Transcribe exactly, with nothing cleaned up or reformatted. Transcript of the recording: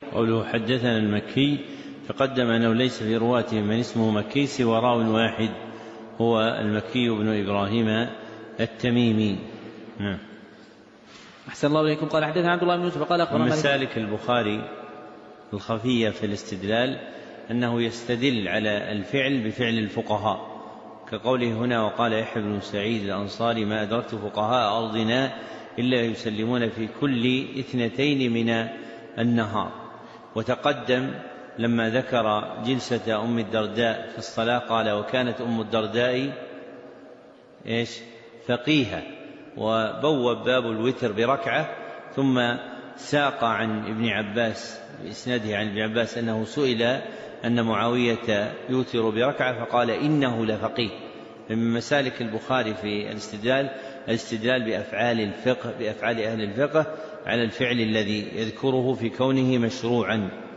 قوله حدثنا المكي تقدم أنه ليس في رواته من اسمه مكي سوى راو واحد هو المكي بن إبراهيم التميمي. نعم. أحسن الله إليكم. قال حدثنا عبد الله بن يوسف قال أخبرنا مسالك البخاري الخفية في الاستدلال أنه يستدل على الفعل بفعل الفقهاء كقوله هنا وقال يحيى بن سعيد الأنصاري ما أدركت فقهاء أرضنا إلا يسلمون في كل اثنتين من النهار. وتقدم لما ذكر جلسة أم الدرداء في الصلاة قال وكانت أم الدرداء إيش فقيها، وبوب باب الوتر بركعة، ثم ساق عن ابن عباس بإسناده عن ابن عباس أنه سئل أن معاوية يوتر بركعة فقال إنه لفقيه. من مسالك البخاري في الاستدلال الاستدلال بأفعال الفقه بأفعال أهل الفقه على الفعل الذي يذكره في كونه مشروعا.